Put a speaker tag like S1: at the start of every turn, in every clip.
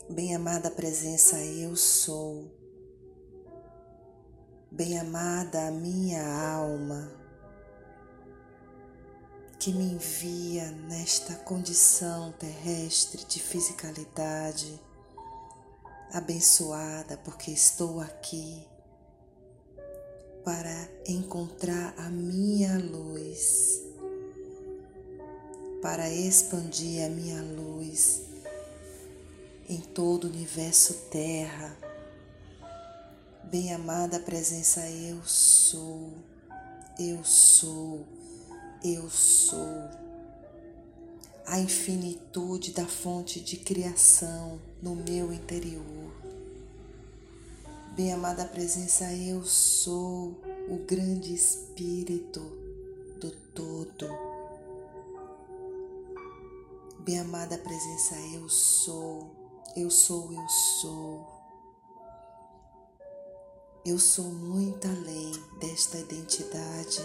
S1: Bem-amada presença, eu sou. Bem-amada a minha alma, que me envia nesta condição terrestre de fisicalidade, abençoada porque estou aqui para encontrar a minha luz, para expandir a minha luz em todo o universo Terra. Bem-amada presença, eu sou, eu sou, eu sou. A infinitude da fonte de criação no meu interior. Bem-amada presença, eu sou o grande Espírito do Todo. Bem-amada presença, eu sou, eu sou, eu sou. Eu sou muito além desta identidade.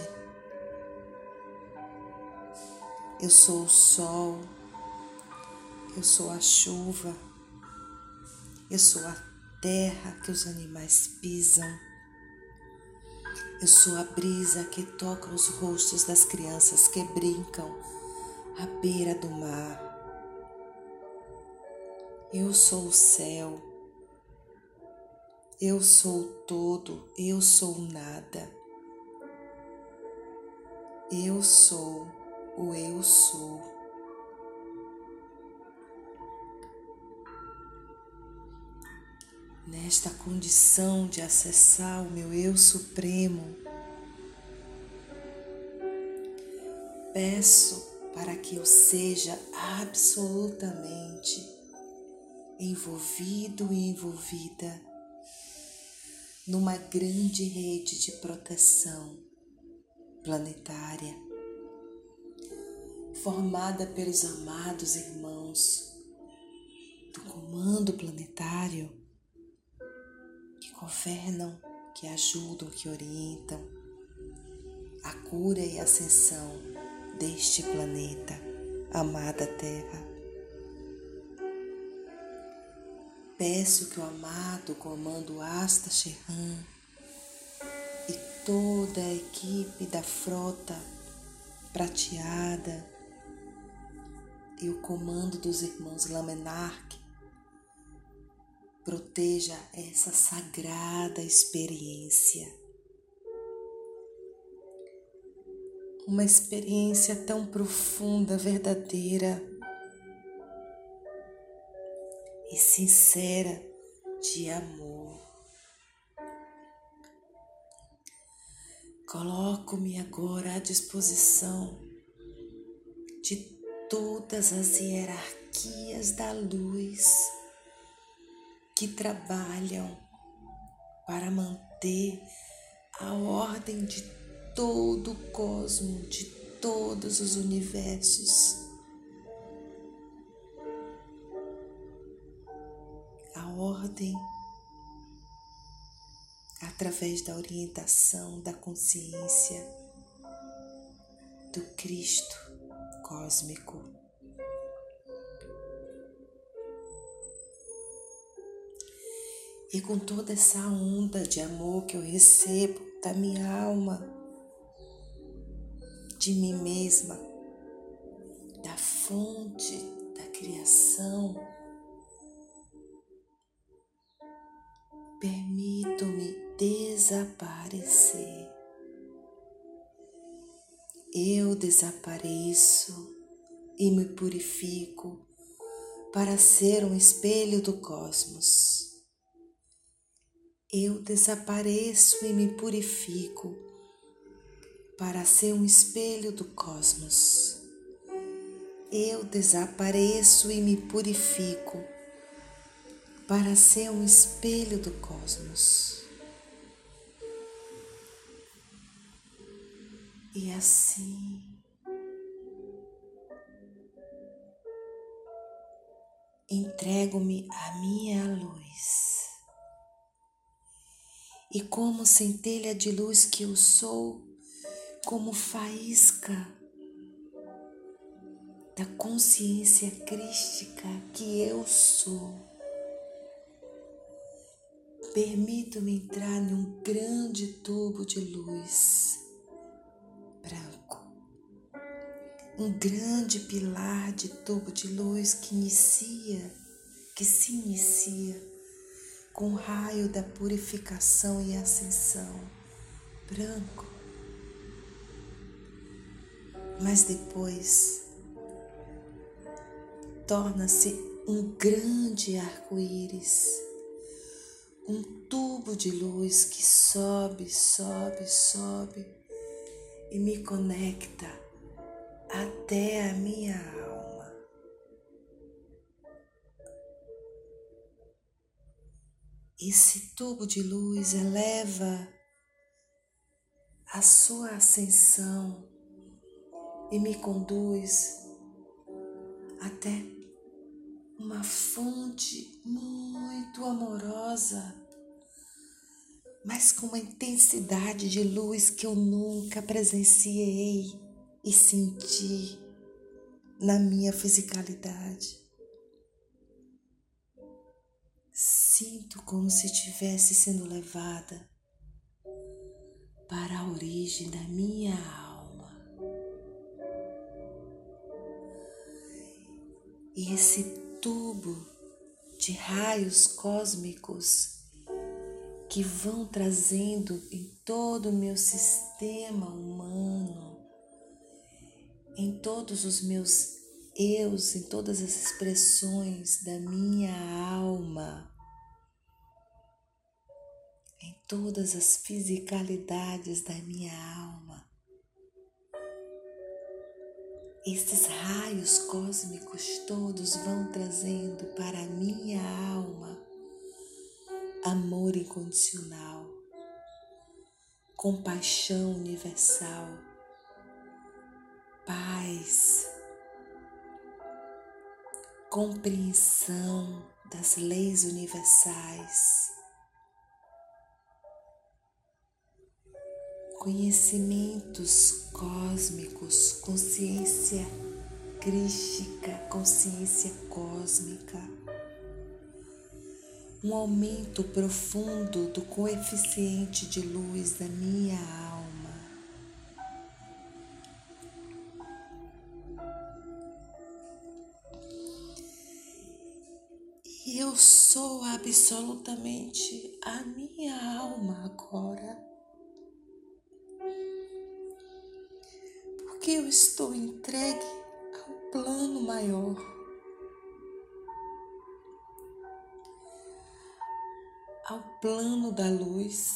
S1: Eu sou o sol, eu sou a chuva, eu sou a terra que os animais pisam. Eu sou a brisa que toca os rostos das crianças que brincam à beira do mar. Eu sou o céu. Eu sou o todo, eu sou o nada. Eu sou o eu sou. Nesta condição de acessar o meu eu supremo, peço para que eu seja absolutamente envolvido e envolvida numa grande rede de proteção planetária, formada pelos amados irmãos do comando planetário que governam, que ajudam, que orientam a cura e a ascensão deste planeta, amada Terra. Peço que o amado comando Asta Shehan e toda a equipe da frota prateada e o comando dos irmãos Lamenark proteja essa sagrada experiência. Uma experiência tão profunda, verdadeira e sincera de amor. Coloco-me agora à disposição de todas as hierarquias da luz que trabalham para manter a ordem de todo o cosmo, de todos os universos. A ordem através da orientação da consciência do Cristo cósmico. E com toda essa onda de amor que eu recebo da minha alma, de mim mesma, da fonte da criação, permito-me desaparecer. Eu desapareço e me purifico para ser um espelho do cosmos. Eu desapareço e me purifico para ser um espelho do cosmos. Eu desapareço e me purifico para ser um espelho do cosmos. E assim, entrego-me à minha luz. E como centelha de luz que eu sou, como faísca da consciência crística que eu sou, Permito-me entrar em um grande tubo de luz branco. Um grande pilar de tubo de luz que se inicia com o raio da purificação e ascensão branco. Mas depois torna-se um grande arco-íris, um tubo de luz que sobe, sobe, sobe e me conecta até a minha alma. Esse tubo de luz eleva a sua ascensão e me conduz até uma fonte muito amorosa, mas com uma intensidade de luz que eu nunca presenciei e senti na minha fisicalidade. Sinto como se estivesse sendo levada para a origem da minha alma. E esse tubo de raios cósmicos que vão trazendo em todo o meu sistema humano, em todos os meus eus, em todas as expressões da minha alma, em todas as fisicalidades da minha alma. Esses raios cósmicos todos vão trazendo para a minha alma amor incondicional, compaixão universal, paz, compreensão das leis universais, conhecimentos cósmicos, consciência crística, consciência cósmica, um aumento profundo do coeficiente de luz da minha alma. E eu sou absolutamente a minha alma agora. Porque eu estou entregue ao plano maior. Ao plano da luz.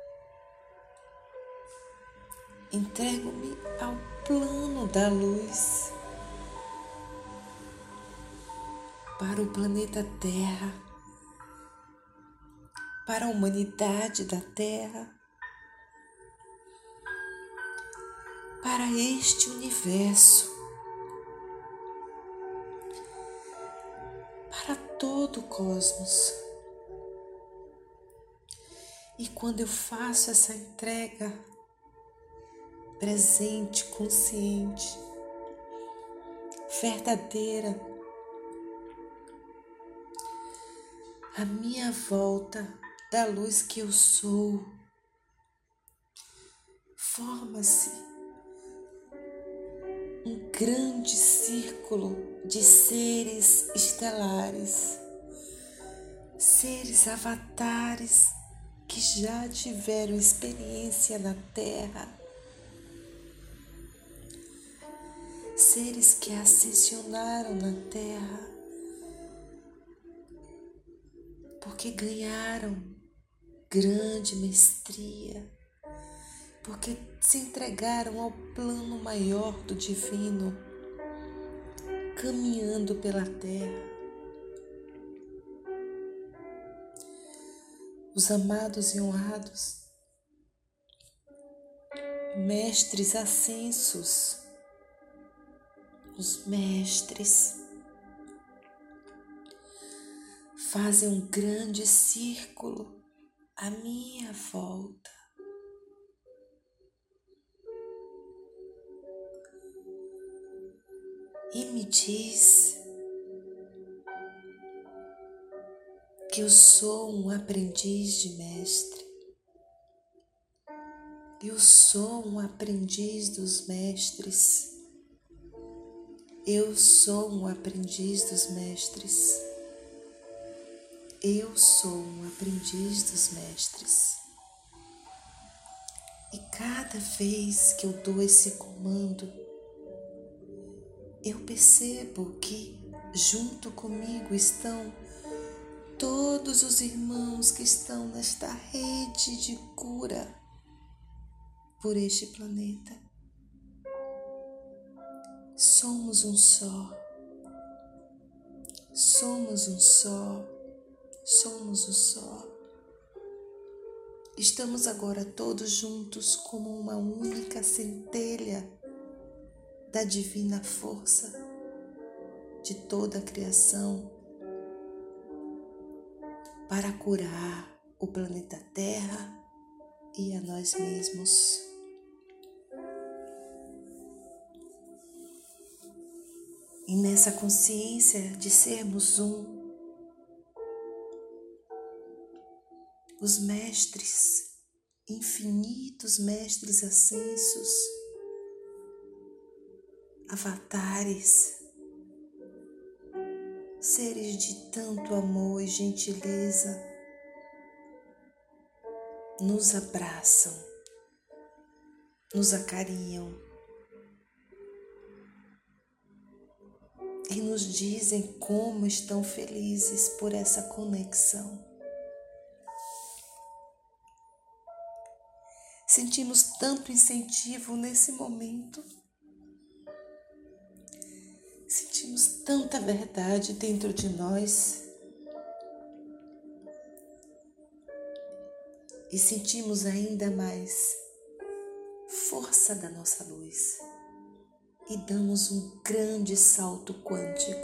S1: Entrego-me ao plano da luz. Para o planeta Terra. Para a humanidade da Terra. Para este universo. Para todo o cosmos. E quando eu faço essa entrega presente, consciente, verdadeira, à minha volta da luz que eu sou, forma-se um grande círculo de seres estelares, seres avatares que já tiveram experiência na Terra, seres que ascensionaram na Terra, porque ganharam grande mestria, porque se entregaram ao plano maior do divino, caminhando pela Terra. Os amados e honrados, mestres ascensos, os mestres, fazem um grande círculo à minha volta. E me diz que eu sou um aprendiz de mestre. Eu sou um aprendiz dos mestres. Eu sou um aprendiz dos mestres. Eu sou um aprendiz dos mestres. E cada vez que eu dou esse comando, eu percebo que junto comigo estão todos os irmãos que estão nesta rede de cura por este planeta. Somos um só. Somos um só. Somos um só. Estamos agora todos juntos como uma única centelha da divina força de toda a criação para curar o planeta Terra e a nós mesmos. E nessa consciência de sermos um, os mestres, infinitos mestres ascensos, avatares, seres de tanto amor e gentileza, nos abraçam, nos acarinham e nos dizem como estão felizes por essa conexão. Sentimos tanto incentivo nesse momento. Sentimos tanta verdade dentro de nós. E sentimos ainda mais força da nossa luz. E damos um grande salto quântico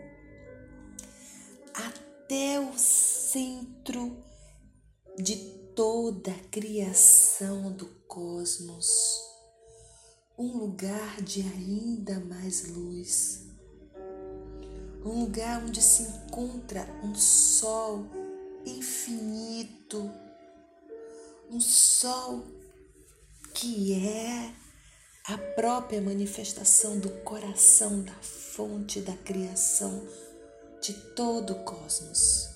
S1: até o centro de toda a criação do cosmos, um lugar de ainda mais luz, um lugar onde se encontra um sol infinito, um sol que é a própria manifestação do coração da fonte da criação de todo o cosmos.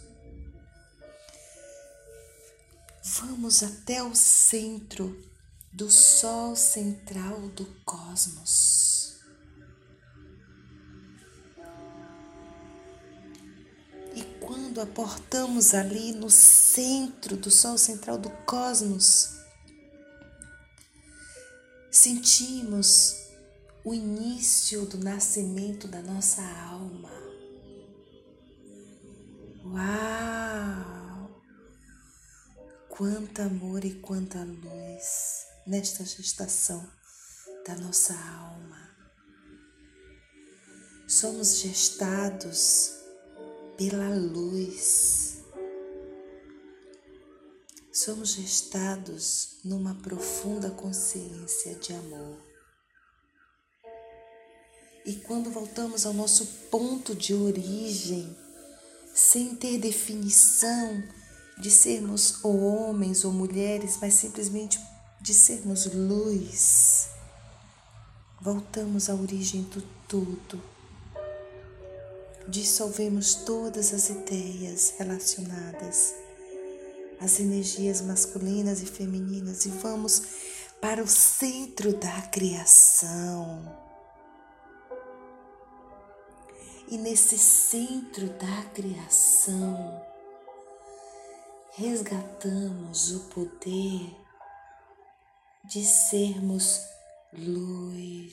S1: Vamos até o centro do sol central do cosmos. E quando aportamos ali no centro do sol central do cosmos, sentimos o início do nascimento da nossa alma. Uau! Quanto amor e quanta luz nesta gestação da nossa alma. Somos gestados pela luz. Somos gestados numa profunda consciência de amor. E quando voltamos ao nosso ponto de origem, sem ter definição de sermos ou homens ou mulheres, mas simplesmente de sermos luz, voltamos à origem do tudo. Dissolvemos todas as ideias relacionadas às energias masculinas e femininas e vamos para o centro da criação. E nesse centro da criação, resgatamos o poder de sermos luz.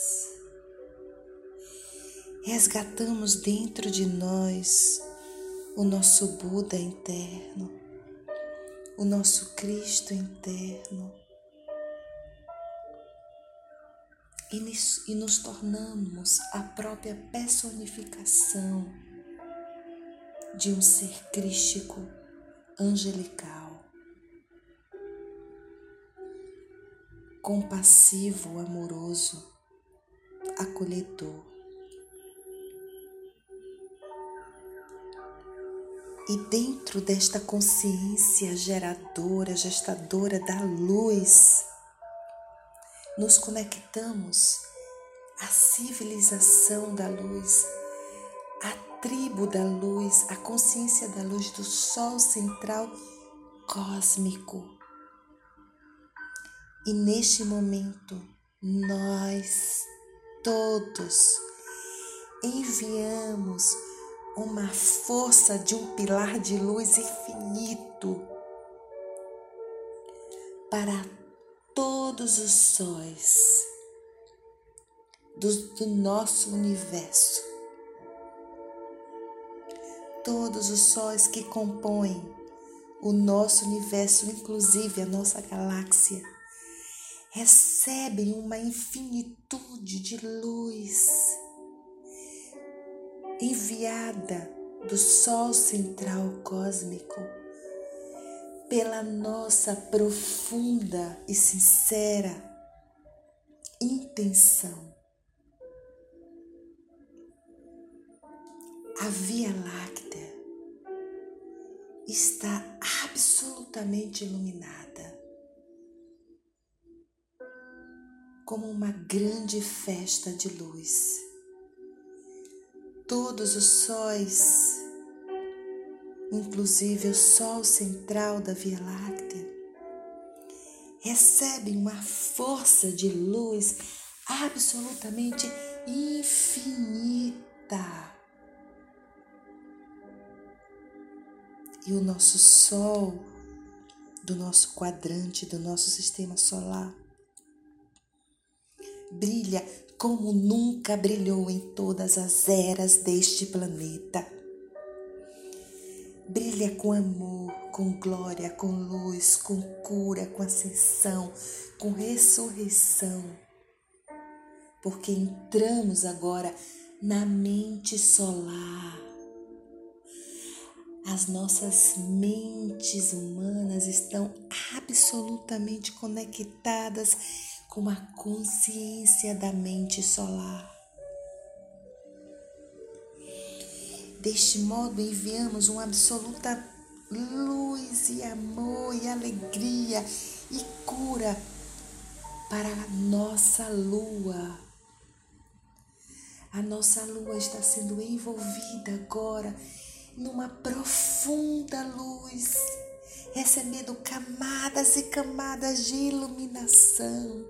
S1: Resgatamos dentro de nós o nosso Buda interno, o nosso Cristo interno. E nos tornamos a própria personificação de um ser crístico, angelical, compassivo, amoroso, acolhedor. E dentro desta consciência geradora, gestadora da luz, nos conectamos à civilização da luz, à tribo da luz, à consciência da luz do Sol central cósmico. E neste momento, nós todos enviamos uma força de um pilar de luz infinito para todos os sóis do nosso universo. Todos os sóis que compõem o nosso universo, inclusive a nossa galáxia, recebem uma infinitude de luz enviada do Sol central cósmico pela nossa profunda e sincera intenção. A Via Láctea está absolutamente iluminada, como uma grande festa de luz. Todos os sóis, inclusive o Sol central da Via Láctea, recebem uma força de luz absolutamente infinita. E o nosso Sol, do nosso quadrante, do nosso sistema solar, brilha como nunca brilhou em todas as eras deste planeta. Brilha com amor, com glória, com luz, com cura, com ascensão, com ressurreição. Porque entramos agora na mente solar. As nossas mentes humanas estão absolutamente conectadas com a consciência da mente solar. Deste modo, enviamos uma absoluta luz e amor e alegria e cura para a nossa lua. A nossa lua está sendo envolvida agora numa profunda luz, recebendo camadas e camadas de iluminação,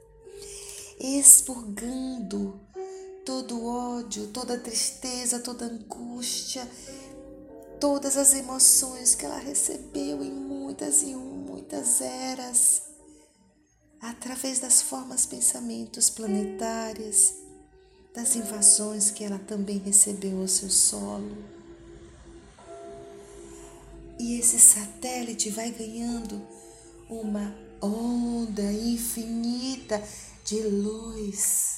S1: expurgando todo ódio, toda tristeza, toda angústia, todas as emoções que ela recebeu em muitas eras, através das formas pensamentos planetárias, das invasões que ela também recebeu ao seu solo. E esse satélite vai ganhando uma onda infinita de luz.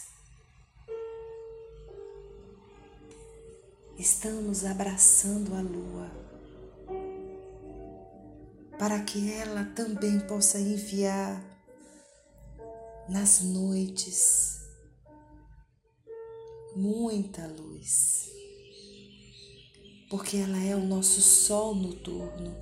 S1: Estamos abraçando a lua para que ela também possa enviar nas noites muita luz. Porque ela é o nosso sol noturno.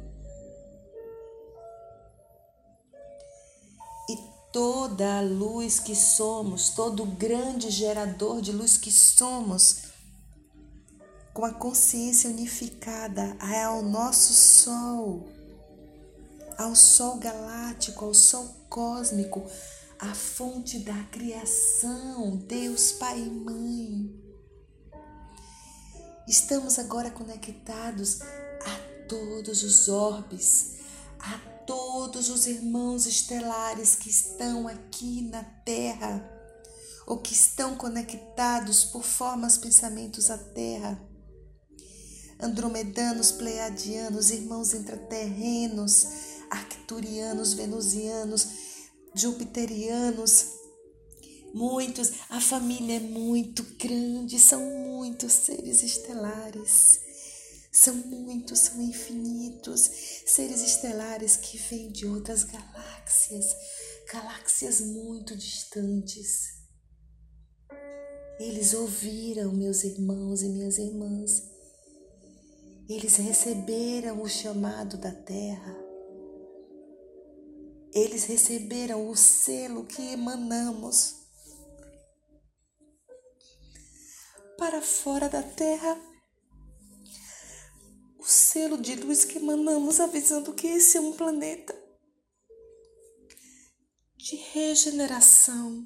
S1: E toda a luz que somos, todo o grande gerador de luz que somos, com a consciência unificada ao nosso sol, ao sol galáctico, ao sol cósmico, a fonte da criação, Deus Pai e Mãe. Estamos agora conectados a todos os orbes, a todos os irmãos estelares que estão aqui na Terra ou que estão conectados por formas, pensamentos à Terra. Andromedanos, pleiadianos, irmãos intraterrenos, arcturianos, venusianos, jupiterianos, muitos, a família é muito grande, são muitos seres estelares, são muitos, são infinitos, seres estelares que vêm de outras galáxias muito distantes. Eles ouviram, meus irmãos e minhas irmãs, Eles receberam o chamado da terra. Eles receberam o selo que emanamos para fora da terra. O selo de luz que emanamos avisando que esse é um planeta de regeneração.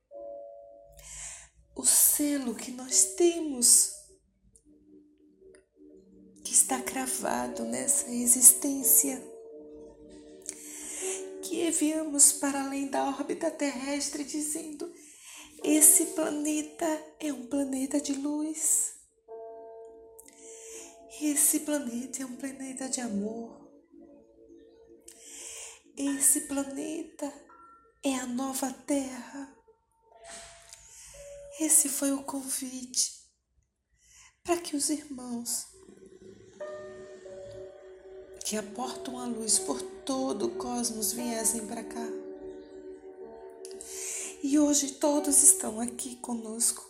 S1: O selo que nós temos, que está cravado nessa existência, que enviamos para além da órbita terrestre, dizendo: esse planeta é um planeta de luz. Esse planeta é um planeta de amor. Esse planeta é a nova Terra. Esse foi o convite para que os irmãos que aportam a luz por todo o cosmos viessem para cá. E hoje todos estão aqui conosco,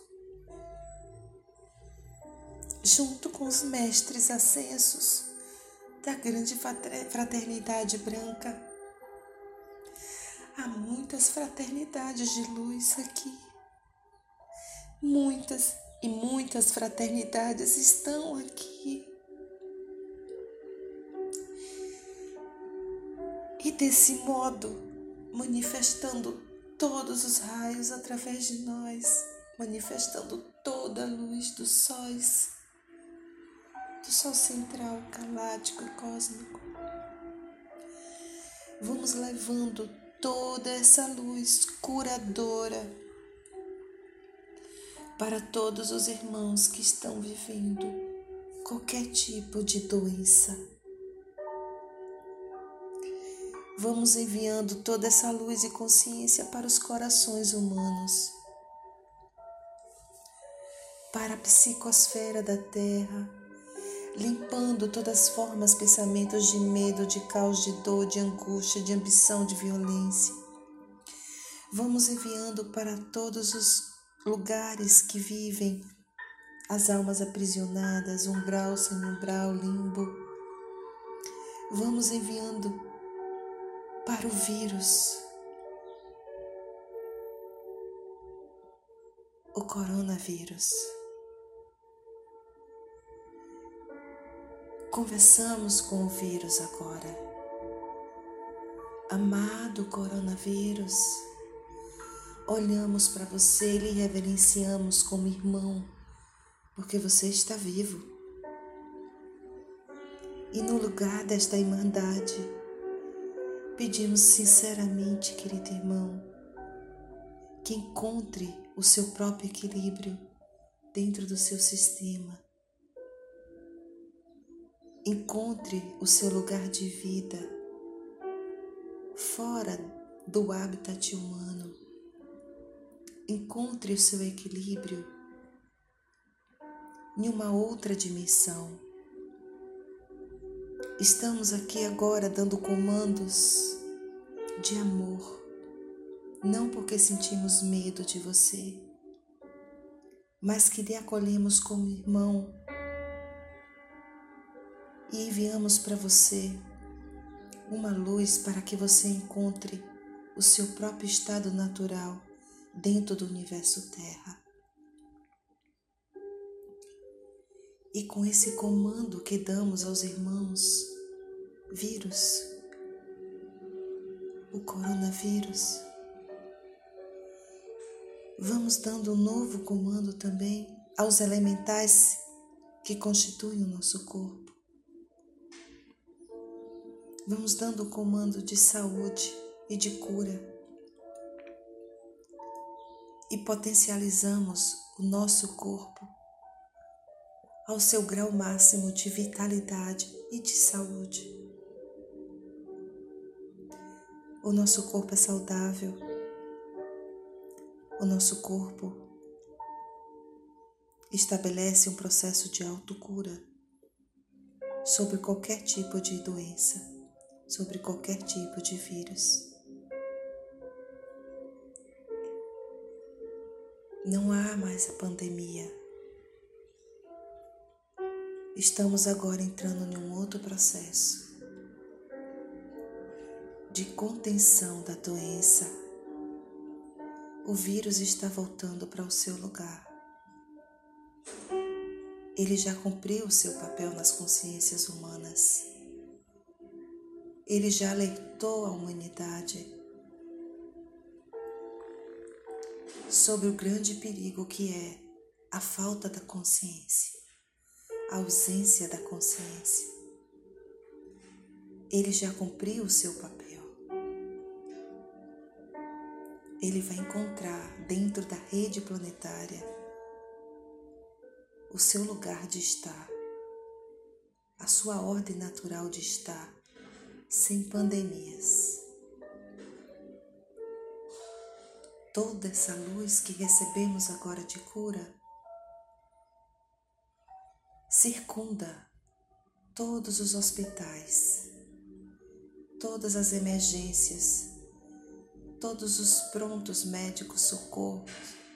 S1: junto com os mestres ascensos da grande fraternidade branca. Há muitas fraternidades de luz aqui. Muitas e muitas fraternidades estão aqui. E desse modo, manifestando todos os raios através de nós, manifestando toda a luz dos sóis, do Sol central, galáctico e cósmico. Vamos levando toda essa luz curadora para todos os irmãos que estão vivendo qualquer tipo de doença. Vamos enviando toda essa luz e consciência para os corações humanos, para a psicosfera da Terra, limpando todas as formas, pensamentos de medo, de caos, de dor, de angústia, de ambição, de violência. Vamos enviando para todos os lugares que vivem as almas aprisionadas, umbral, semi-umbral, limbo. Vamos enviando para o vírus, o coronavírus. Conversamos com o vírus agora. Amado coronavírus, olhamos para você e lhe reverenciamos como irmão, porque você está vivo. E no lugar desta irmandade, pedimos sinceramente, querido irmão, que encontre o seu próprio equilíbrio dentro do seu sistema. Encontre o seu lugar de vida fora do habitat humano. Encontre o seu equilíbrio em uma outra dimensão. Estamos aqui agora dando comandos de amor, não porque sentimos medo de você, mas que lhe acolhemos como irmão e enviamos para você uma luz para que você encontre o seu próprio estado natural dentro do universo Terra. E com esse comando que damos aos irmãos, vírus, o coronavírus, vamos dando um novo comando também aos elementais que constituem o nosso corpo. Vamos dando o comando de saúde e de cura. E potencializamos o nosso corpo ao seu grau máximo de vitalidade e de saúde. O nosso corpo é saudável. O nosso corpo estabelece um processo de autocura sobre qualquer tipo de doença, sobre qualquer tipo de vírus. Não há mais a pandemia. Estamos agora entrando em um outro processo de contenção da doença. O vírus está voltando para o seu lugar. Ele já cumpriu o seu papel nas consciências humanas. Ele já alertou a humanidade sobre o grande perigo que é a falta da consciência, a ausência da consciência. Ele já cumpriu o seu papel. Ele vai encontrar dentro da rede planetária o seu lugar de estar, a sua ordem natural de estar, sem pandemias. Toda essa luz que recebemos agora de cura circunda todos os hospitais, todas as emergências, todos os prontos médicos socorros,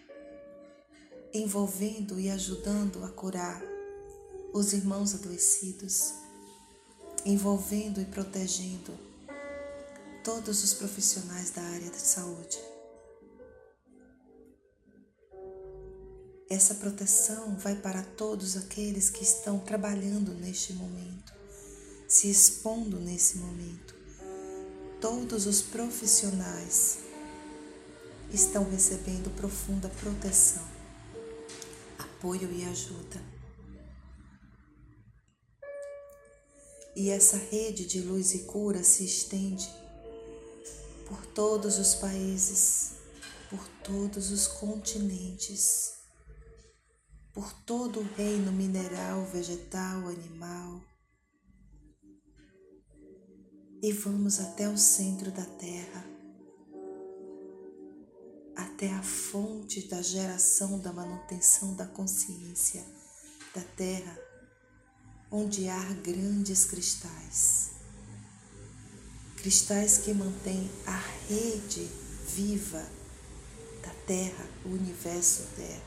S1: envolvendo e ajudando a curar os irmãos adoecidos, envolvendo e protegendo todos os profissionais da área de saúde. Essa proteção vai para todos aqueles que estão trabalhando neste momento, se expondo nesse momento. Todos os profissionais estão recebendo profunda proteção, apoio e ajuda. E essa rede de luz e cura se estende por todos os países, por todos os continentes, por todo o reino mineral, vegetal, animal. E vamos até o centro da Terra, até a fonte da geração, da manutenção da consciência da Terra, onde há grandes cristais. Cristais que mantêm a rede viva da Terra, o universo Terra.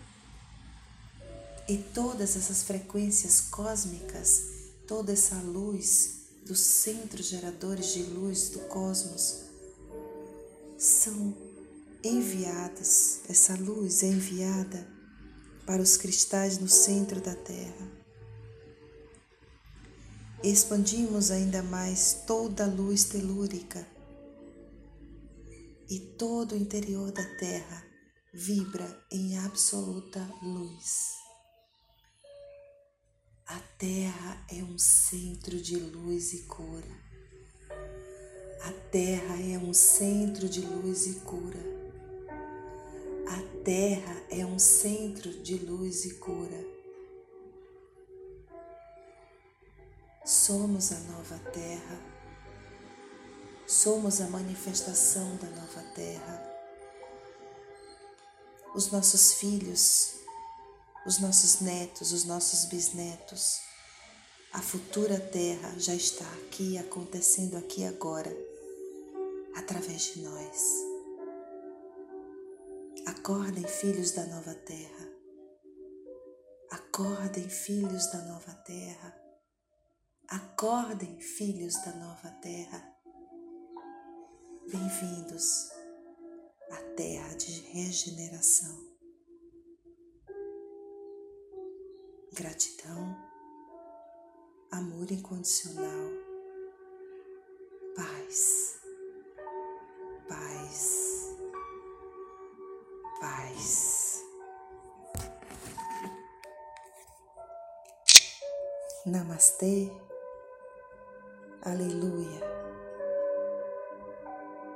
S1: E todas essas frequências cósmicas, toda essa luz dos centros geradores de luz do cosmos são enviadas, essa luz é enviada para os cristais no centro da Terra. Expandimos ainda mais toda a luz telúrica e todo o interior da Terra vibra em absoluta luz. A Terra é um centro de luz e cura. A Terra é um centro de luz e cura. A Terra é um centro de luz e cura. Somos a nova Terra. Somos a manifestação da nova Terra. Os nossos filhos, os nossos netos, os nossos bisnetos, a futura Terra já está aqui, acontecendo aqui agora, através de nós. Acordem, filhos da nova Terra. Acordem, filhos da nova Terra. Acordem, filhos da nova Terra. Bem-vindos à Terra de regeneração. Gratidão, amor incondicional, paz, paz, paz. Namastê, aleluia.